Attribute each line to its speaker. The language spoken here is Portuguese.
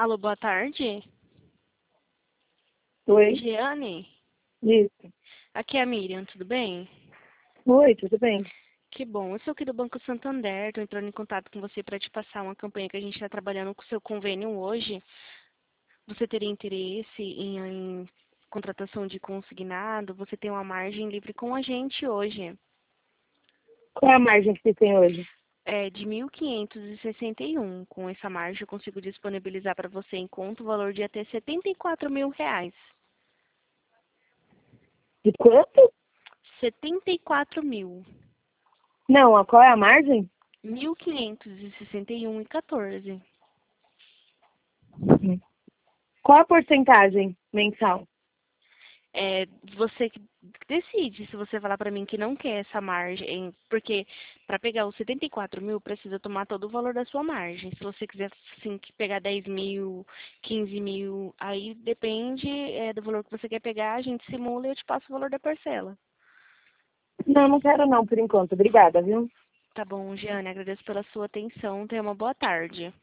Speaker 1: Alô, boa tarde.
Speaker 2: Oi,
Speaker 1: Giane?
Speaker 2: isso.
Speaker 1: Aqui é a Miriam, tudo bem?
Speaker 2: Oi, tudo bem?
Speaker 1: Que bom. Eu sou aqui do Banco Santander, estou entrando em contato com você para te passar uma campanha que a gente está trabalhando com o seu convênio hoje. Você teria interesse em contratação de consignado? Você tem uma margem livre com a gente hoje.
Speaker 2: Qual é a margem que você tem hoje?
Speaker 1: É de 1.561. Com essa margem eu consigo disponibilizar para você em conta o valor de até R$ 74.000.
Speaker 2: De quanto?
Speaker 1: 74.000.
Speaker 2: Não, qual é a margem?
Speaker 1: 1.561,14.
Speaker 2: Qual a porcentagem mensal?
Speaker 1: É você que decide se você falar para mim que não quer essa margem, porque para pegar os 74.000 precisa tomar todo o valor da sua margem. Se você quiser assim, que pegar 10.000, 15.000, aí depende do valor que você quer pegar, a gente simula e eu te passo o valor da parcela.
Speaker 2: Não, não quero não, por enquanto. Obrigada, viu?
Speaker 1: Tá bom, Giane, agradeço pela sua atenção. Tenha uma boa tarde.